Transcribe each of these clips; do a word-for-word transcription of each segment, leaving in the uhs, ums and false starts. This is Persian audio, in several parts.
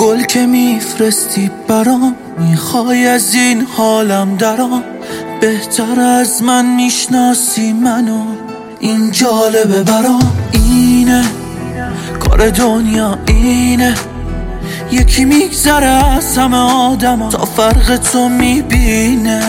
گل که میفرستی برام، میخوای از این حالم درام. بهتر از من میشناسی منو، این جالبه برام. اینه کار دنیا، اینه یکی میگذره از همه آدم تا فرق تو میبینه.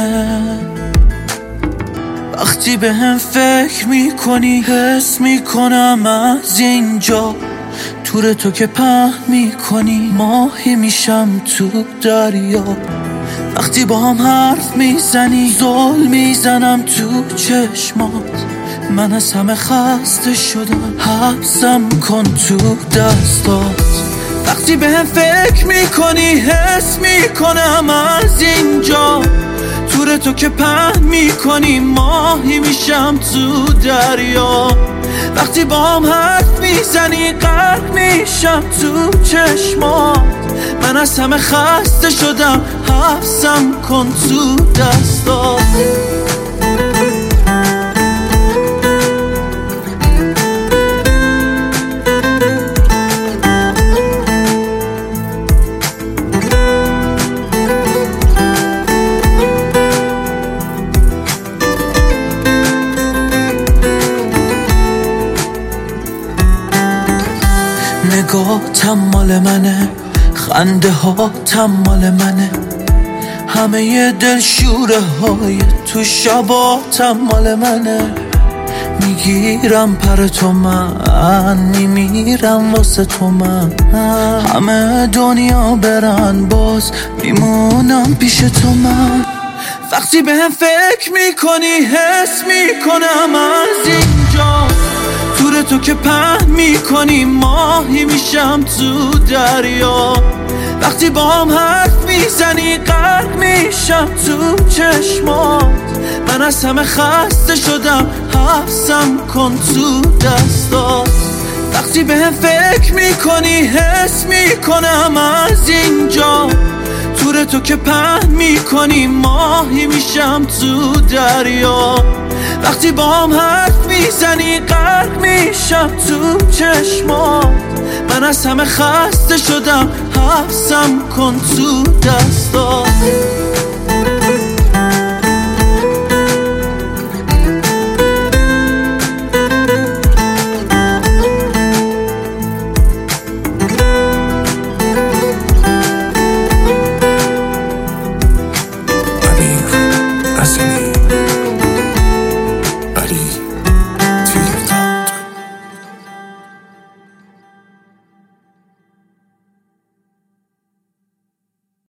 وقتی به هم فکر میکنی حس میکنم از اینجا، تور تو که پهن میکنی ماهی میشم تو دریا. وقتی با هم حرف میزنی زل میزنم تو چشمات. من از همه خسته شدم، حبسم کن تو دستات. وقتی به هم فکر میکنی حس میکنم از اینجا، تور تو که پهن میکنی ماهی میشم تو دریا. وقتی با هم حرف میزنی غرق میشم تو چشمات. من از همه خسته شدم، حبسم کن تو دستات. نگاه مال منه، خنده ها مال منه، همه دلشوره های تو شبات مال منه. میگیرم پر تو من، میمیرم واسه تو من. همه دنیا برن باز میمونم پیش تو من. وقتی به هم فکر میکنی حس میکنم از اینجا، تور تو که پهن میکنی ماهی میشم تو دریا. وقتی با هم حرف میزنی غرق میشم تو چشمات. من از همه خسته شدم، حبسم کن تو دستات. وقتی به هم فکر میکنی حس میکنم از اینجا، تور تو که پهن میکنی ماهی میشم تو دریا. وقتی با هم حرف میزنی غرق میشم تو چشمات. من از همه خسته شدم، حبسم کن تو دستات.